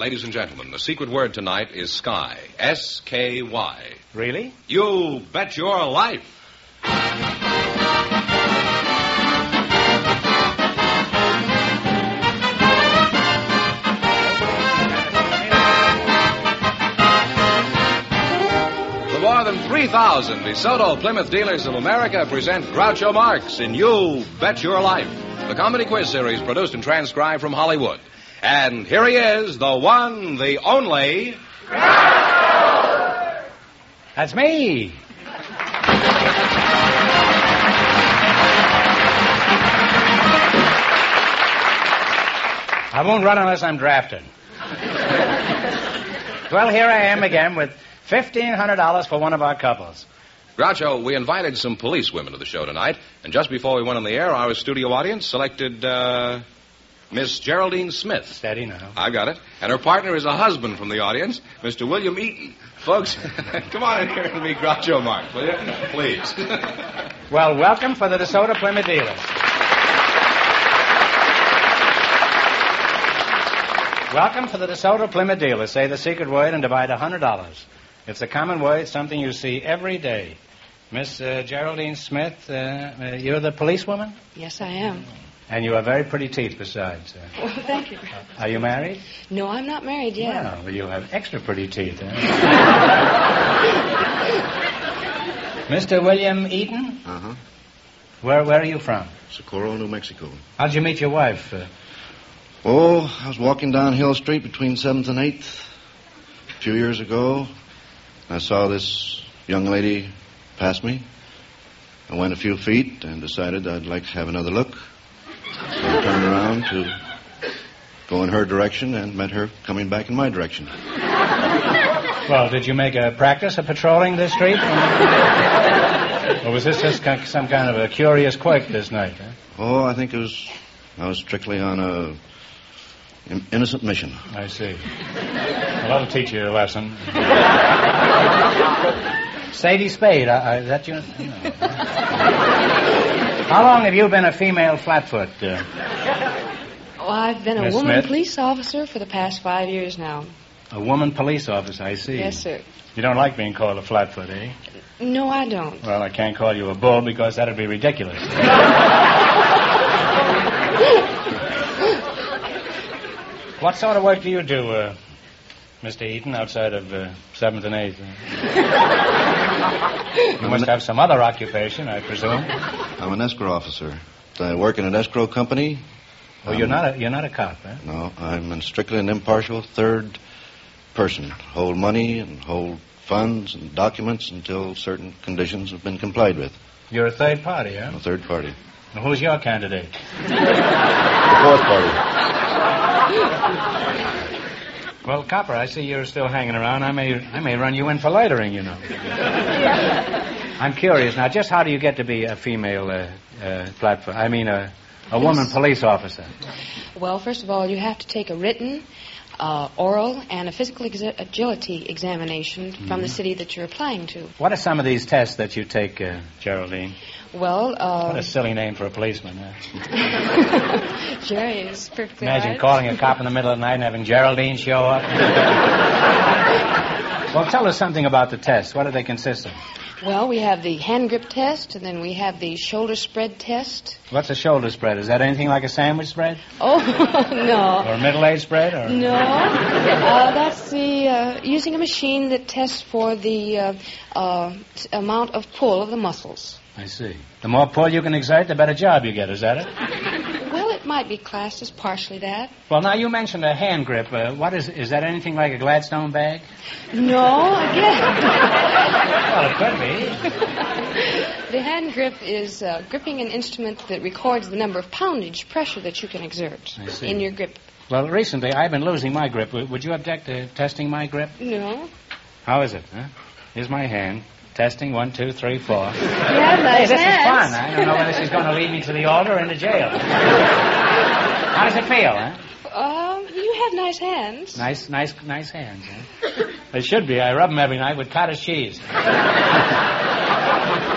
ladies and gentlemen, the secret word tonight is Sky. S-K-Y. Really? You bet your life. More than 3,000 DeSoto Plymouth dealers of America present Groucho Marx in You Bet Your Life, the comedy quiz series produced and transcribed from Hollywood. And here he is, the one, the only... Groucho! That's me. I won't run unless I'm drafted. Well, here I am again with $1,500 for one of our couples. Groucho, we invited some police women to the show tonight, and just before we went on the air, our studio audience selected, Miss Geraldine Smith. Steady now. I got it. And her partner is a husband from the audience, Mr. William Eaton. Folks, come on in here and meet Groucho Marx, will you? Please. Well, welcome for the DeSoto Plymouth dealers. Welcome for the DeSoto Plymouth dealers. Say the secret word and divide $100. It's a common word, something you see every day. Miss Geraldine Smith, you're the policewoman? Yes, I am. And you have very pretty teeth besides. Well, thank you. Are you married? No, I'm not married yet. Well, you have extra pretty teeth, Mr. William Eaton? Uh-huh. Where are you from? Socorro, New Mexico. How'd you meet your wife? I was walking down Hill Street between 7th and 8th a few years ago. I saw this young lady pass me. I went a few feet and decided I'd like to have another look. So I turned around to go in her direction and met her coming back in my direction. Well, did you make a practice of patrolling this street? Or was this just some kind of a curious quirk this night? Huh? I think I was strictly on a innocent mission. I see. Well, that'll teach you a lesson. Sadie Spade, is that you? No. How long have you been a female flatfoot? I've been a Miss woman Smith? police officer for the past 5 years now. A woman police officer, I see. Yes, sir. You don't like being called a flatfoot, eh? No, I don't. Well, I can't call you a bull because that'd be ridiculous. What sort of work do you do, Mr. Eaton, outside of 7th and 8th? You must have some other occupation, I presume. I'm an escrow officer. I work in an escrow company. Oh, you're not a cop, eh? No, I'm strictly an impartial third person. Hold money and hold funds and documents until certain conditions have been complied with. You're a third party, huh? A third party. Well, who's your candidate? The fourth party. Well, Copper, I see you're still hanging around. I may run you in for loitering, you know. I'm curious now. Just how do you get to be a female platform? I mean, a woman police officer. Well, first of all, you have to take a written, oral, and a physical agility examination from the city that you're applying to. What are some of these tests that you take, Geraldine? Well, What a silly name for a policeman, huh? Jerry is perfectly Imagine right. calling a cop in the middle of the night and having Geraldine show up. Well, tell us something about the tests. What do they consist of? Well, we have the hand grip test, and then we have the shoulder spread test. What's a shoulder spread? Is that anything like a sandwich spread? Oh, no. Or a middle-aged spread? Or... No. That's the using a machine that tests for the amount of pull of the muscles. I see. The more pull you can exert, the better job you get. Is that it? Well, it might be classed as partially that. Well, now, you mentioned a hand grip. What is that anything like a Gladstone bag? No, again. Well, it could be. The hand grip is gripping an instrument that records the number of poundage pressure that you can exert I see. in your grip. Well, recently, I've been losing my grip. Would you object to testing my grip? No. How is it, huh? Here's my hand. Testing, 1, 2, 3, 4. You have nice This is hands. fun. I don't know whether she's going to lead me to the altar or into jail. How does it feel, huh? You have nice hands. Nice hands, huh? They should be. I rub them every night with cottage cheese.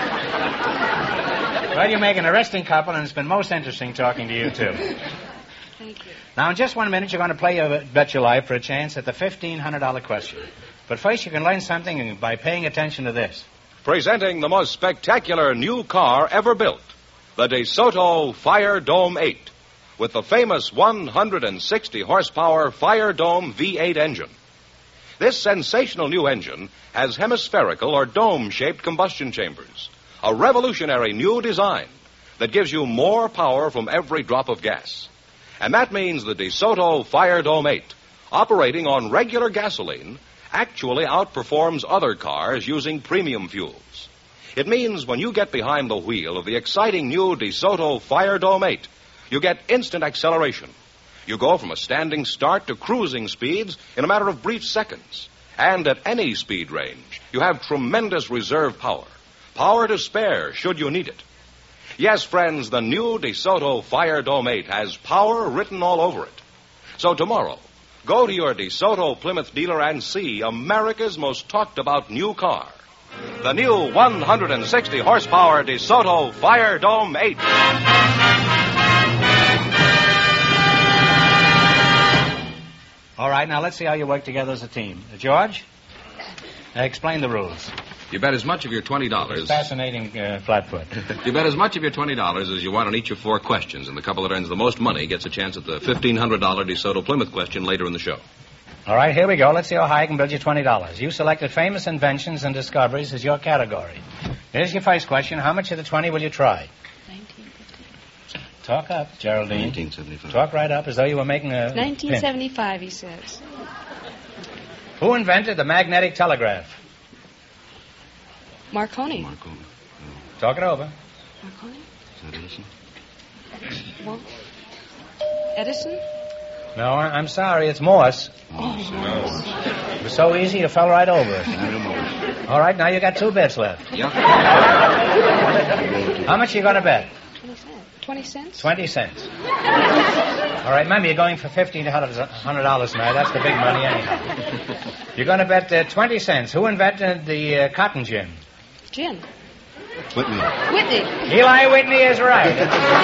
Well, you make an arresting couple, and it's been most interesting talking to you, too. Thank you. Now, in just 1 minute, you're going to play Bet Your Life for a chance at the $1,500 question. But first, you can learn something by paying attention to this. Presenting the most spectacular new car ever built, the DeSoto Fire Dome 8, with the famous 160 horsepower Fire Dome V8 engine. This sensational new engine has hemispherical or dome-shaped combustion chambers, a revolutionary new design that gives you more power from every drop of gas. And that means the DeSoto Fire Dome 8, operating on regular gasoline, actually outperforms other cars using premium fuels. It means when you get behind the wheel of the exciting new DeSoto Fire Dome 8, you get instant acceleration. You go from a standing start to cruising speeds in a matter of brief seconds. And at any speed range, you have tremendous reserve power. Power to spare should you need it. Yes, friends, the new DeSoto Fire Dome 8 has power written all over it. So tomorrow, go to your DeSoto Plymouth dealer and see America's most talked about new car. The new 160 horsepower DeSoto Fire Dome 8. All right, now let's see how you work together as a team. George, explain the rules. You bet as much of your $20. Fascinating, Flatfoot. You bet as much of your $20 as you want on each of 4 questions, and the couple that earns the most money gets a chance at the $1,500 DeSoto Plymouth question later in the show. All right, here we go. Let's see how high I can build you $20. You selected famous inventions and discoveries as your category. Here's your first question. How much of the 20 will you try? 1955. Talk up, Geraldine. 1975. Talk right up as though you were making a 1975, he says. pin. Who invented the magnetic telegraph? Marconi. Marconi. Talk it over. Marconi? Is that Edison? Well, Edison? No, I'm sorry. It's Morse. It was so easy you fell right over it. All right, now you got 2 bets left. Yep. How much are you going to bet? 20 cents? 20 cents. All right, remember, you're going for $1,500 tonight. That's the big money anyhow. You're going to bet 20 cents. Who invented the cotton gin? Gin. Whitney. Whitney. Eli Whitney is right.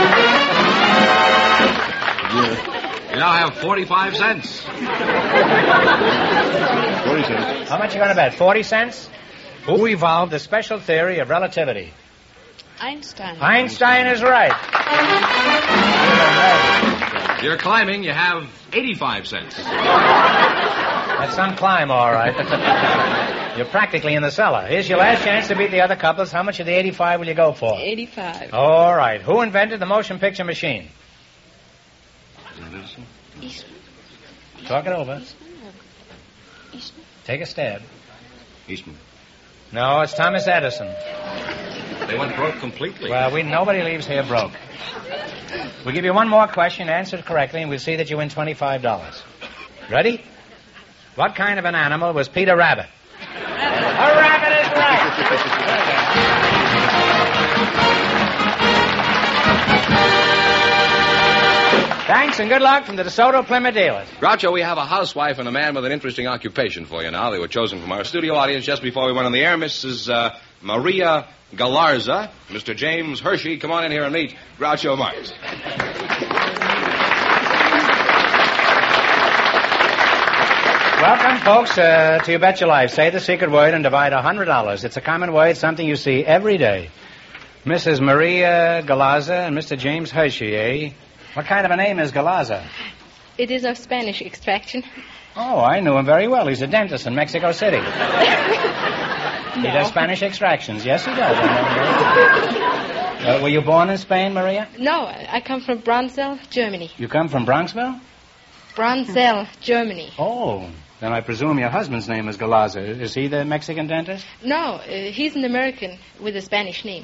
You now have 45 cents. 40 cents. How much are you going to bet? 40 cents? Who evolved the special theory of relativity? Einstein. Einstein is right. You're climbing. You have 85 cents. That's some climb, all right. You're practically in the cellar. Here's your last chance to beat the other couples. How much of the 85 will you go for? 85. All right. Who invented the motion picture machine? Is that Edison? Eastman. Talk it over. Eastman or Eastman? Take a stab. Eastman. No, it's Thomas Edison. They went broke completely. Well, nobody leaves here broke. We'll give you one more question, answer it correctly, and we'll see that you win $25. Ready? What kind of an animal was Peter Rabbit? A rabbit is right. Thanks and good luck from the DeSoto Plymouth dealers. Groucho, we have a housewife and a man with an interesting occupation for you now. They were chosen from our studio audience just before we went on the air. Mrs. Maria Galarza, Mr. James Hershey. Come on in here and meet Groucho Marx. Welcome, folks, to You Bet Your Life. Say the secret word and divide $100. It's a common word, something you see every day. Mrs. Maria Galarza and Mr. James Hershey, eh? What kind of a name is Galarza? It is of Spanish extraction. Oh, I knew him very well. He's a dentist in Mexico City. He does Spanish extractions. Yes, he does. Were you born in Spain, Maria? No, I come from Bronzell, Germany. You come from Bronxville? Bronzell, Germany. Oh, then I presume your husband's name is Galarza. Is he the Mexican dentist? No, he's an American with a Spanish name.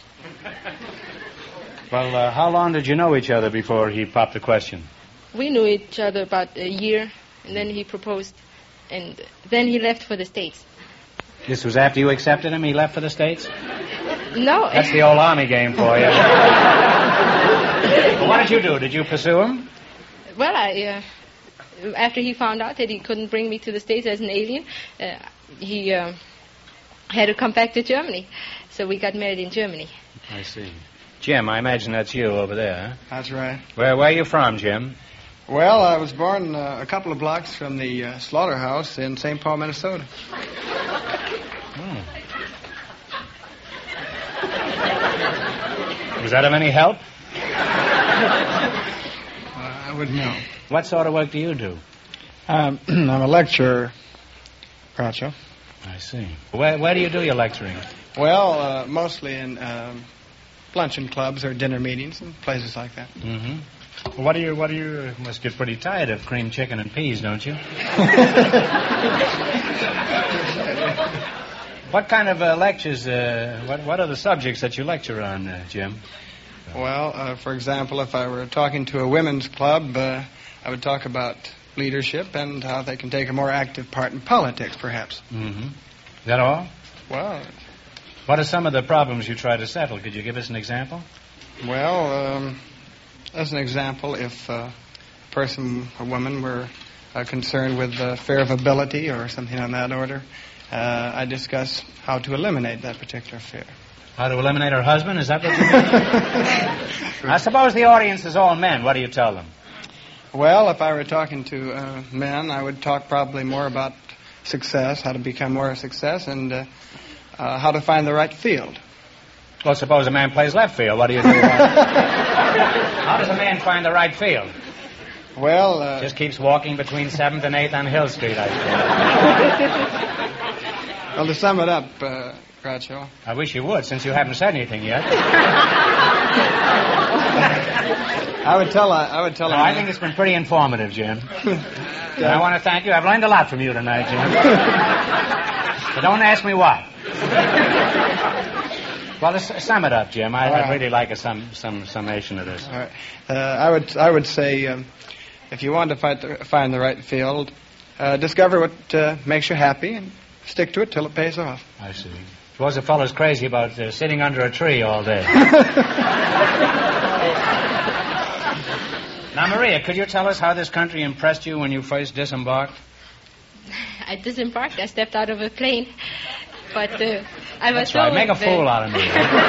Well, how long did you know each other before he popped the question? We knew each other about a year, and then he proposed, and then he left for the States. This was after you accepted him? He left for the States? No. That's the old army game for you. Well, what did you do? Did you pursue him? Well, after he found out that he couldn't bring me to the States as an alien, he had to come back to Germany. So we got married in Germany. I see. Jim, I imagine that's you over there, huh? That's right. Where are you from, Jim? Well, I was born a couple of blocks from the slaughterhouse in St. Paul, Minnesota. Was that of any help? I wouldn't know. What sort of work do you do? I'm a lecturer, Groucho. I see. Where do you do your lecturing? Well, mostly in luncheon clubs or dinner meetings and places like that. Mm-hmm. What do you must get pretty tired of cream chicken and peas, don't you? What kind of lectures, what are the subjects that you lecture on, Jim? Well, for example, if I were talking to a women's club, I would talk about leadership and how they can take a more active part in politics, perhaps. Mm-hmm. Is that all? Well... What are some of the problems you try to settle? Could you give us an example? Well, as an example, if a person, a woman, were concerned with the fear of ability or something on that order, I discuss how to eliminate that particular fear. How to eliminate her husband? Is that what you mean? I suppose the audience is all men. What do you tell them? Well, if I were talking to men, I would talk probably more about success, how to become more a success, and how to find the right field. Well, suppose a man plays left field. What do you do? How does a man find the right field? Well... Just keeps walking between 7th and 8th on Hill Street, I suppose. Well, to sum it up, Groucho... I wish you would, since you haven't said anything yet. I would tell him... I think it's been pretty informative, Jim. And I want to thank you. I've learned a lot from you tonight, Jim. But don't ask me what. Well, let's sum it up, Jim. I'd really like a summation of this. All right. I would say, if you want to find the right field, discover what makes you happy and stick to it till it pays off. I see. Suppose a fellow's crazy about sitting under a tree all day. Now, Maria, could you tell us how this country impressed you when you first disembarked? I disembarked. I stepped out of a plane. But I was That's right. Make a fool out of me.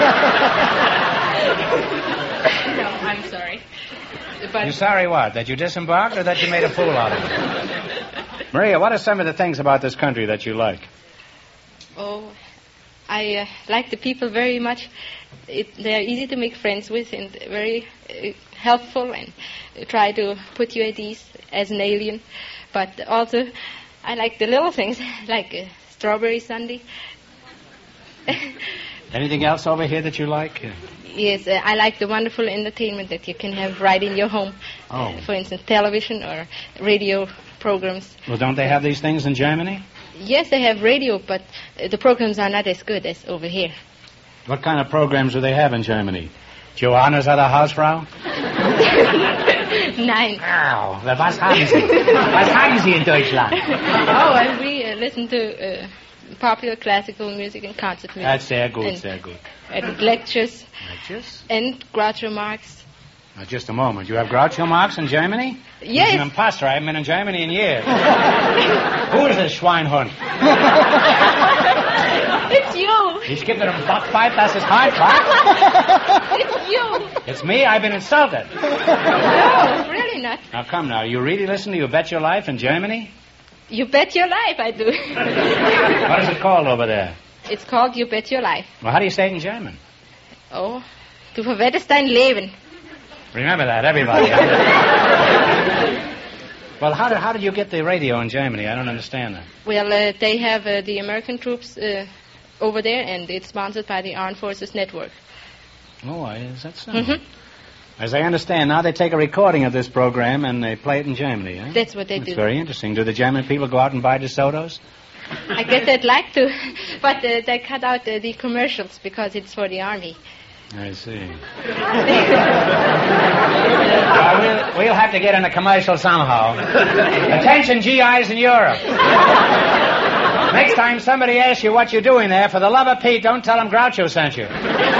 No, I'm sorry. But you're sorry what? That you disembarked or that you made a fool out of me? Maria, what are some of the things about this country that you like? Oh, I like the people very much. They're easy to make friends with and very helpful and try to put you at ease as an alien. But also, I like the little things, like strawberry sundae. Anything else over here that you like? Yes, I like the wonderful entertainment that you can have right in your home. Oh. For instance, television or radio programs. Well, don't they have these things in Germany? Yes, they have radio, but the programs are not as good as over here. What kind of programs do they have in Germany? Johannes at der Hausfrau? Nein. Wow, was haben Sie? Was haben Sie in Deutschland? Oh, and we listen to popular classical music and concert music. That's sehr gut, sehr gut. And lectures. Lectures? And Groucho Marx. Now, just a moment. You have Groucho Marx in Germany? Yes. He's an imposter. I haven't been in Germany in years. Who is this Schweinhund? It's you. Ich gebe dir einen Backpipe, das ist Hardpipe. It's you. It's me. I've been insulted. No, really not. Now, come now. You really listen to You Bet Your Life in Germany? You Bet Your Life, I do. What is it called over there? It's called You Bet Your Life. Well, how do you say it in German? Oh, du verwettest dein Leben. Remember that, everybody. Well, how did you get the radio in Germany? I don't understand that. Well, they have the American troops over there, and it's sponsored by the Armed Forces Network. Oh, is that so? Mm-hmm. As I understand, now they take a recording of this program and they play it in Germany, eh? That's what they do. It's very interesting. Do the German people go out and buy DeSotos? I guess they'd like to, but they cut out the commercials because it's for the Army. I see. We'll have to get in a commercial somehow. Attention, GIs in Europe. Next time somebody asks you what you're doing there, for the love of Pete, don't tell them Groucho sent you.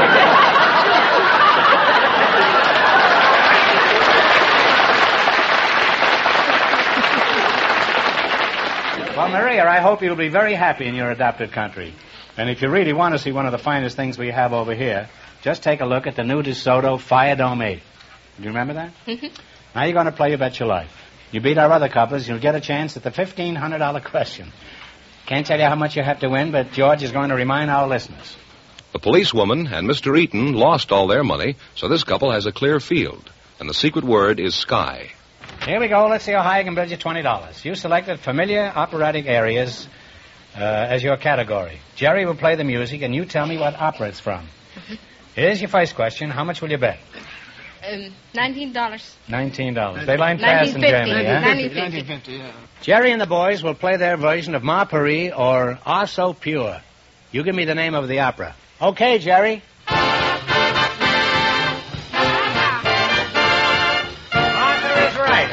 Well, Maria, I hope you'll be very happy in your adopted country. And if you really want to see one of the finest things we have over here, just take a look at the new DeSoto Fire Dome 8. Do you remember that? Mm-hmm. Now you're going to play You Bet Your Life. You beat our other couples, you'll get a chance at the $1,500 question. Can't tell you how much you have to win, but George is going to remind our listeners. The policewoman and Mr. Eaton lost all their money, so this couple has a clear field. And the secret word is sky. Here we go. Let's see how high I can build you $20. You selected familiar operatic areas as your category. Jerry will play the music, and you tell me what opera it's from. Mm-hmm. Here's your first question. How much will you bet? $19. $19. They line fast in Germany, huh? $19.50, yeah. Jerry and the boys will play their version of Ma Paris or Ah So Pure. You give me the name of the opera. Okay, Jerry. Arthur is right.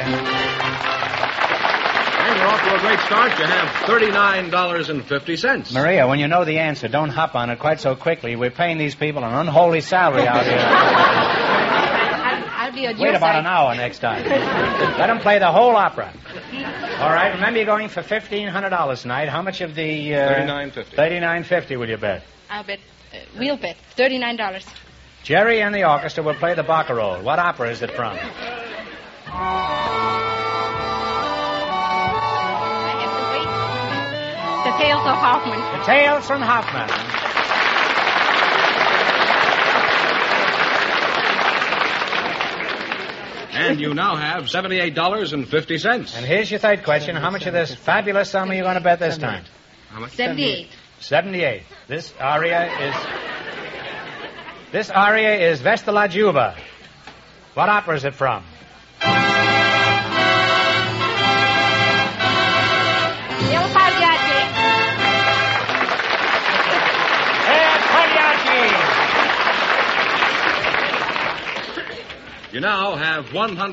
And you're off to a great start. You have $39.50. Maria, when you know the answer, don't hop on it quite so quickly. We're paying these people an unholy salary out here. I'll be at Wait your about side. an hour next time. Let them play the whole opera. All right, remember you're going for $1,500 tonight. How much of the... $39.50. $39.50 will you bet? I'll bet. We'll bet. $39. Jerry and the orchestra will play the Barcarolle. What opera is it from? I have to wait. The Tales of Hoffman. The Tales from Hoffman. And you now have $78.50. And here's your third question. How much of this fabulous sum are you going to bet this time? How much? 78. 78. This aria is Vesta la Juba. What opera is it from? Il Pagliacci. El Pagliacci. You now have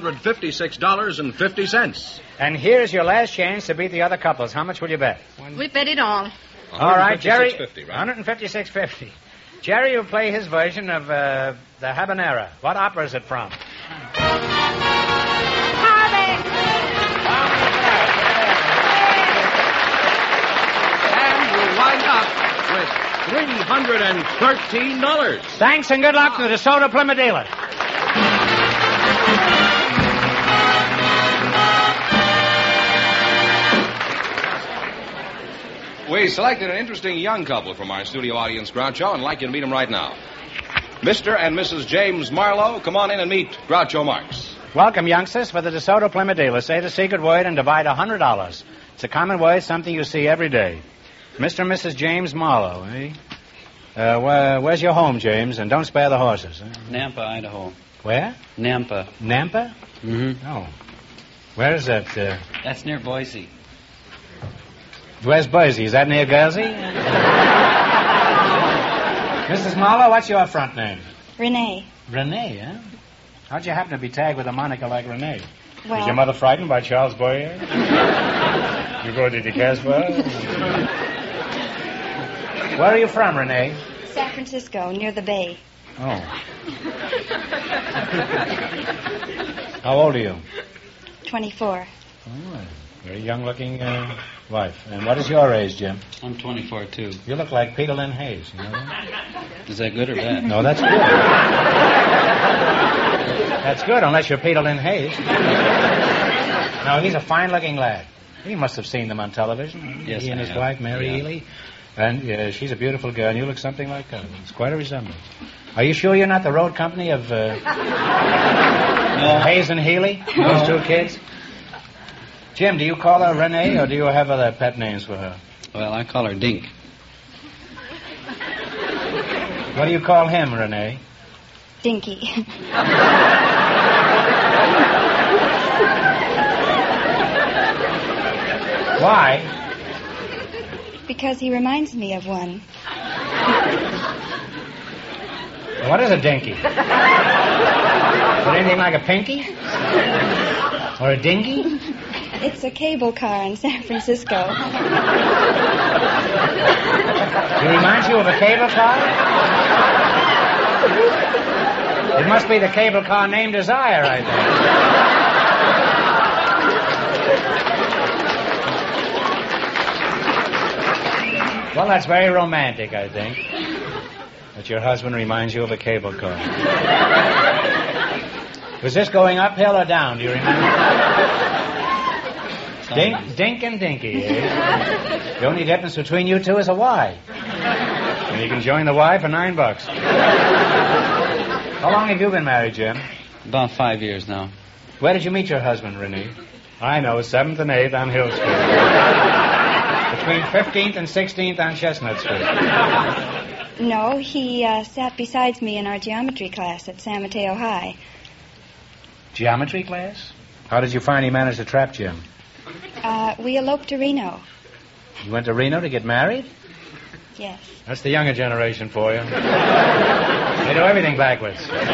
$156.50. And here's your last chance to beat the other couples. How much will you bet? We bet it all. All right, Jerry. $156.50, right? $156.50. Jerry will play his version of the Habanera. What opera is it from? Harvey. And you wind up with $313. Thanks and good luck to the DeSoto Plymouth dealer. We selected an interesting young couple from our studio audience, Groucho, and I'd like you to meet them right now. Mr. and Mrs. James Marlowe, come on in and meet Groucho Marx. Welcome, youngsters, for the DeSoto Plymouth dealer. Say the secret word and divide $100. It's a common word, something you see every day. Mr. and Mrs. James Marlowe, eh? Where's your home, James? And don't spare the horses. Eh? Nampa, Idaho. Where? Nampa. Nampa? Mm-hmm. Oh. Where is that? That's near Boise. Where's Boise? Is that near Guernsey? Mrs. Marlowe, what's your front name? Renee. Renee, huh? How'd you happen to be tagged with a moniker like Renee? Well, Was your mother frightened by Charles Boyer? You go to the Casbah? Where are you from, Renee? San Francisco, near the bay. Oh. How old are you? 24. Oh, very young-looking wife. And what is your age, Jim? I'm 24, too. You look like Peter Lynn Hayes, you know that? Is that good or bad? No, that's good. That's good, unless you're Peter Lynn Hayes. No, he's a fine-looking lad. He must have seen them on television. Yes, he and I his have. wife, Mary Yeah. Ely. And she's a beautiful girl, and you look something like her. It's quite a resemblance. Are you sure you're not the road company of No. Hayes and Healy? Those two kids? Jim, do you call her Renee, or do you have other pet names for her? Well, I call her Dink. What do you call him, Renee? Dinky. Why? Because he reminds me of one. What is a dinky? Is it anything like a pinky? Or a dinky? It's a cable car in San Francisco. It reminds you of a cable car? It must be the cable car named Desire, I think. Well, that's very romantic, I think. That your husband reminds you of a cable car. Was this going uphill or down, do you remember? Dink and Dinky, eh? The only difference between you two is a Y. And you can join the Y for $9. How long have you been married, Jim? About 5 years now. Where did you meet your husband, Renee? I know, 7th and 8th on Hill Street. Between 15th and 16th on Chestnut Street. No, he sat beside me in our geometry class at San Mateo High. Geometry class? How did you find he managed to trap Jim? We eloped to Reno. You went to Reno to get married? Yes. That's the younger generation for you. They do everything backwards.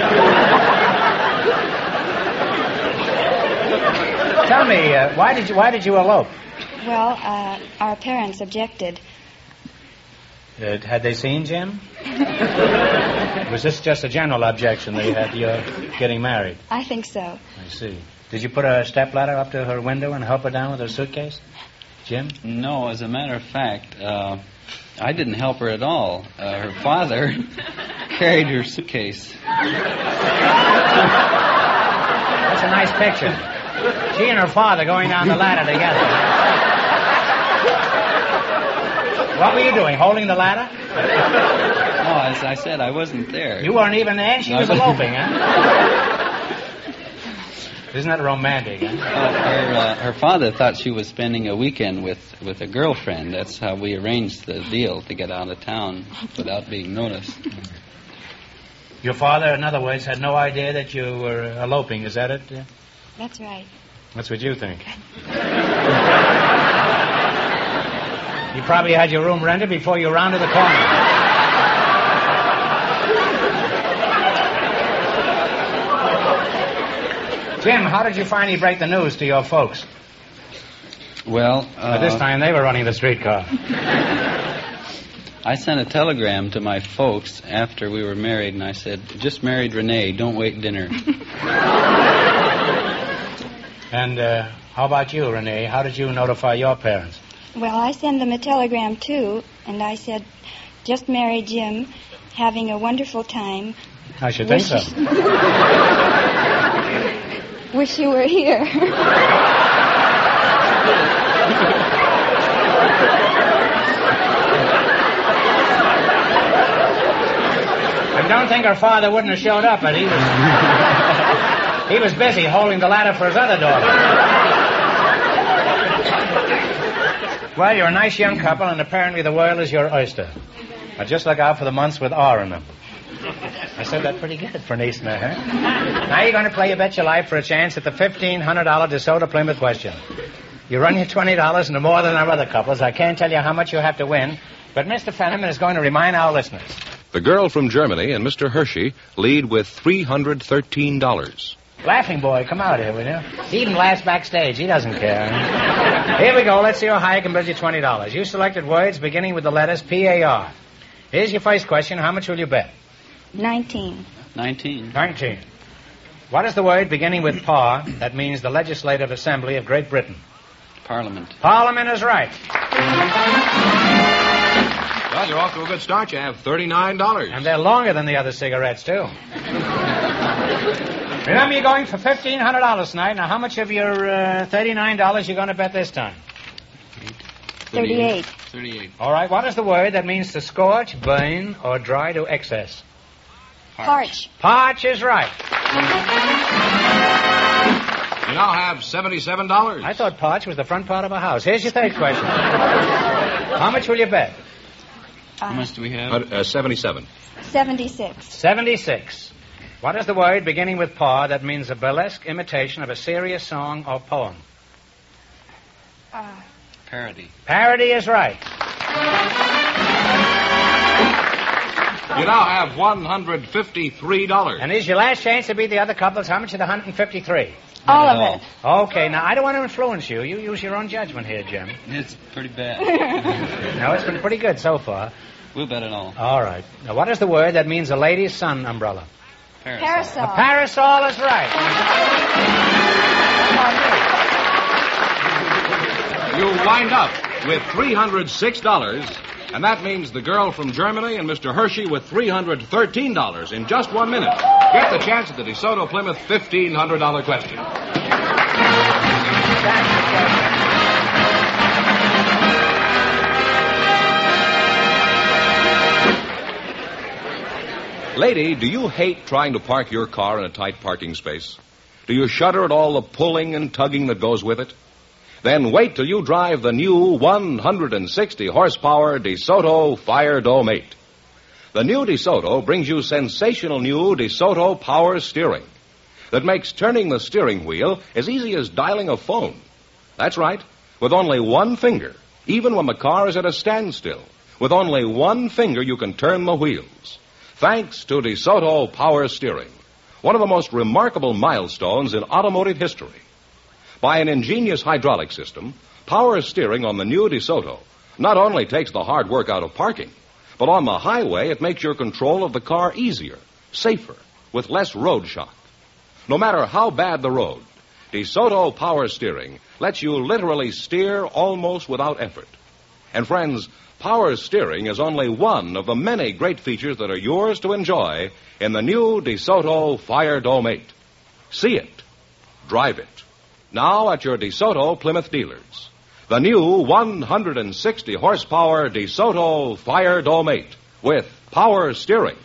Tell me, why did you elope? Well, our parents objected. Had they seen Jim? Was this just a general objection they had to your getting married? I think so. I see. Did you put a stepladder up to her window and help her down with her suitcase? Jim? No, as a matter of fact, I didn't help her at all. Her father carried her suitcase. That's a nice picture. She and her father going down the ladder together. What were you doing, holding the ladder? No, as I said, I wasn't there. You weren't even there, and she was eloping, huh? Isn't that romantic, huh? Her father thought she was spending a weekend with a girlfriend. That's how we arranged the deal, to get out of town without being noticed. Your father, in other words, had no idea that you were eloping. Is that it? That's right. That's what you think. You probably had your room rented before you rounded the corner. Jim, how did you finally break the news to your folks? Well, At this time, they were running the streetcar. I sent a telegram to my folks after we were married, and I said, just married Renee, don't wait dinner. And how about you, Renee? How did you notify your parents? Well, I sent them a telegram, too, and I said, just married Jim, having a wonderful time. I should think so. Wish you were here. I don't think her father wouldn't have showed up, but he was busy holding the ladder for his other daughter. Well, you're a nice young couple, and apparently the world is your oyster. Now just look out for the months with R in them. I said that pretty good for Neesner, huh? Now you're going to play You Bet Your Life for a chance at the $1,500 DeSoto Plymouth question. You run your $20 into more than our other couples. I can't tell you how much you have to win, but Mr. Fenneman is going to remind our listeners. The girl from Germany and Mr. Hershey lead with $313. Laughing boy, come out here, will you? He even laughs backstage. He doesn't care. Here we go. Let's see how high I can build you $20. You selected words beginning with the letters P-A-R. Here's your first question. How much will you bet? 19. 19. 19. What is the word beginning with PAR that means the Legislative Assembly of Great Britain? Parliament. Parliament is right. Well, you're off to a good start. You have $39. And they're longer than the other cigarettes, too. Remember, you're going for $1,500 tonight. Now, how much of your $39 you going to bet this time? 38. 38. All right. What is the word that means to scorch, burn, or dry to excess? Parch. Parch is right. You now have $77. I thought parch was the front part of a house. Here's your third question. How much will you bet? How much do we have? 77. 76. 76. What is the word beginning with PAR that means a burlesque imitation of a serious song or poem? Parody. Parody is right. You now have $153. And here's your last chance to beat the other couples. How much of the 153? All of it. Okay, now I don't want to influence you. You use your own judgment here, Jim. It's pretty bad. No, it's been pretty good so far. We'll bet it all. All right. Now, what is the word that means a lady's sun umbrella? Parasol. A parasol is right. You wind up with $306 And that means the girl from Germany and Mr. Hershey with $313 in just 1 minute. Get the chance at the DeSoto Plymouth $1,500 question. Lady, do you hate trying to park your car in a tight parking space? Do you shudder at all the pulling and tugging that goes with it? Then wait till you drive the new 160 horsepower DeSoto Fire Dome 8. The new DeSoto brings you sensational new DeSoto power steering that makes turning the steering wheel as easy as dialing a phone. That's right, with only one finger, even when the car is at a standstill. With only one finger, you can turn the wheels. Thanks to DeSoto power steering, one of the most remarkable milestones in automotive history. By an ingenious hydraulic system, power steering on the new DeSoto not only takes the hard work out of parking, but on the highway it makes your control of the car easier, safer, with less road shock. No matter how bad the road, DeSoto power steering lets you literally steer almost without effort. And friends, power steering is only one of the many great features that are yours to enjoy in the new DeSoto Fire Dome 8. See it. Drive it. Now at your DeSoto Plymouth dealers. The new 160 horsepower DeSoto Fire Dome 8 with power steering.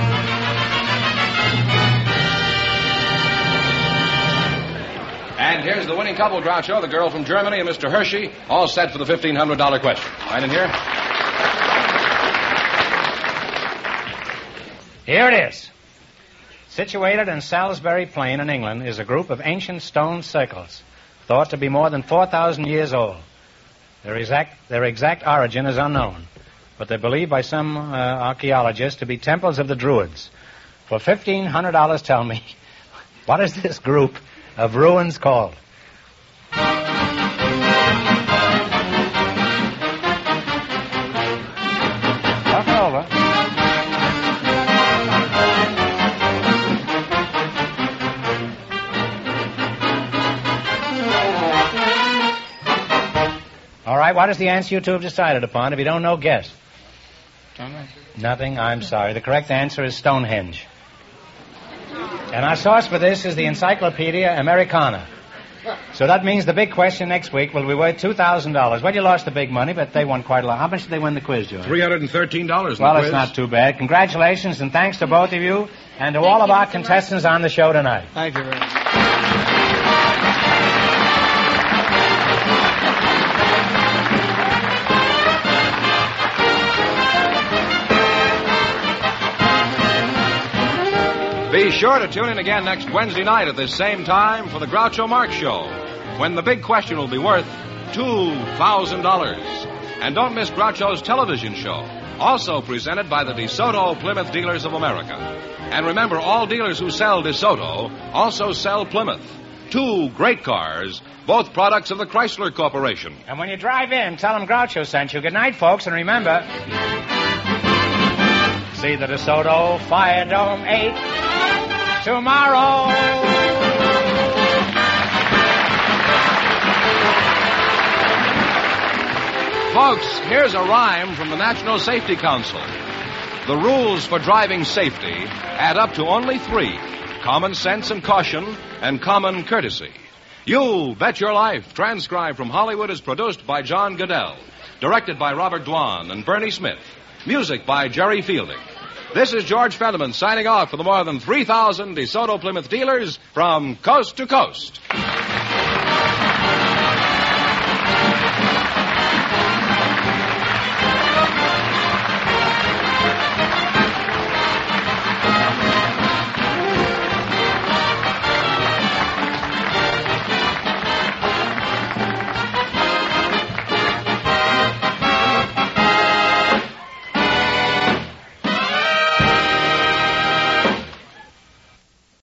And here's the winning couple, Groucho, the girl from Germany and Mr. Hershey, all set for the $1,500 question. Right in here. Here it is. Situated in Salisbury Plain in England is a group of ancient stone circles, thought to be more than 4,000 years old. Their exact origin is unknown, but they're believed by some archaeologists to be temples of the Druids. For $1,500, tell me, what is this group of ruins called? Talk it over. All right, what is the answer you two have decided upon? If you don't know, guess. Nothing? I'm sorry. The correct answer is Stonehenge. And our source for this is the Encyclopedia Americana. So that means the big question next week will be worth $2,000. Well, you lost the big money, but they won quite a lot. How much did they win the quiz, George? $313 Well, it's not too bad. Congratulations, and thanks to both of you and to all of our contestants on the show tonight. Thank you very much. Be sure to tune in again next Wednesday night at this same time for the Groucho Marx Show, when the big question will be worth $2,000. And don't miss Groucho's television show, also presented by the DeSoto Plymouth Dealers of America. And remember, all dealers who sell DeSoto also sell Plymouth. Two great cars, both products of the Chrysler Corporation. And when you drive in, tell them Groucho sent you. Good night, folks, and remember, see the DeSoto Fire Dome 8 tomorrow. Folks, here's a rhyme from the National Safety Council. The rules for driving safety add up to only 3: common sense and caution, and common courtesy. You Bet Your Life, transcribed from Hollywood, is produced by John Goodell, directed by Robert Dwan and Bernie Smith, music by Jerry Fielding. This is George Fenneman signing off for the more than 3,000 DeSoto Plymouth dealers from coast to coast.